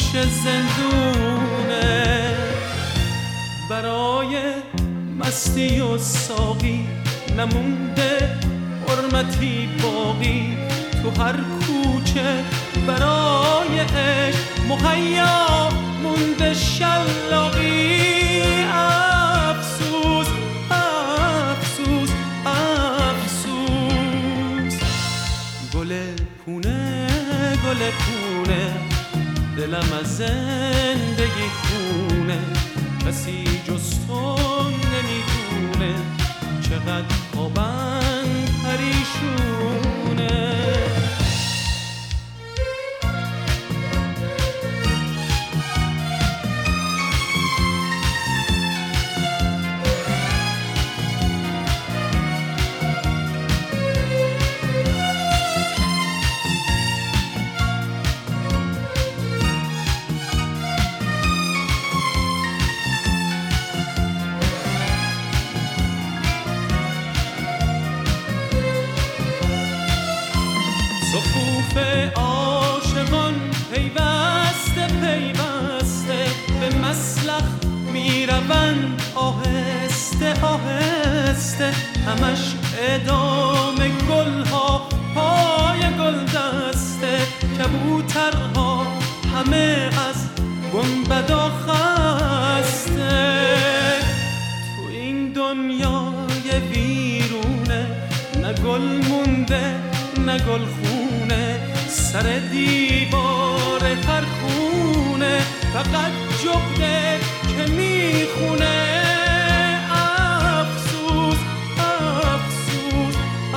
زندونه. برای مستی و ساقی نمونده حرمتی باقی، تو هر کوچه برای عشق مهیا مونده شلاقی. افسوس افسوس افسوس، گل پونه گل پونه، دلم از زندگی خونه. کسی جز تو نمیدونه چقدر خوابم پریشونه. صفوف عاشقان پیوسته پیوسته، به مسلخ میروند آهسته آهسته. همش ادامه گلها پای گل دسته، کبوترها همه از گنبدا خسته. تو این دنیای ویرونه نه گل مونده نه گل خونه، سر دیوار هر خونه فقط جغده که میخونه. افسوس افسوس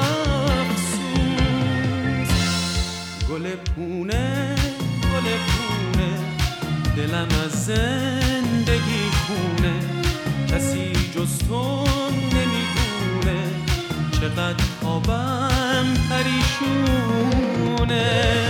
افسوس، گل پونه گل پونه، دلم از زندگی خونه. کسی جز تو نمیدونه چقدر خوابم پریشونه.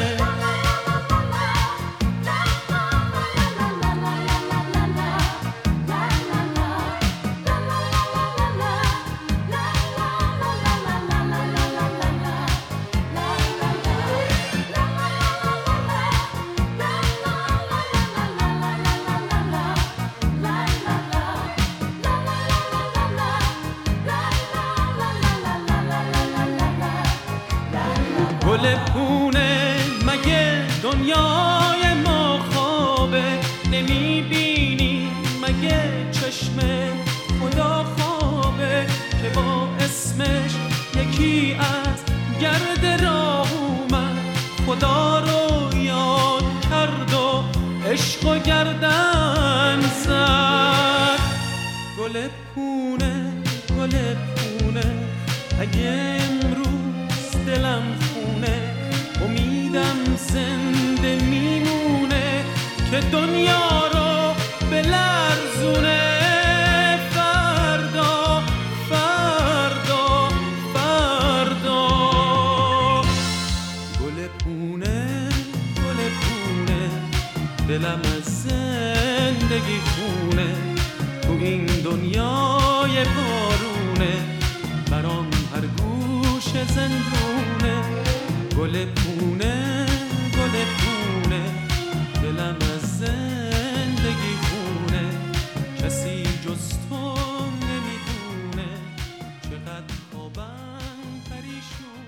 گل پونه مگه دنیای ما خوابه؟ نمیبینی مگه چشم خدا خوابه که با اسمش یکی از گرد راه اومد، خدا رو یاد کرد و عشق و گردن زد. گل پونه گل پونه، اگه امروز دلم خونه، امیدم زنده میمونه که دنیا رو بلرزونه. فردا فردا فردا، گل پونه گل پونه، دلم از زندگی خونه. تو این دنیای بارونه برام هر گوش زندونه. گل پونه گل پونه، دلم از زندگی خونه. کسی جز تو نمیدونه چقدر خوابم پریشونه.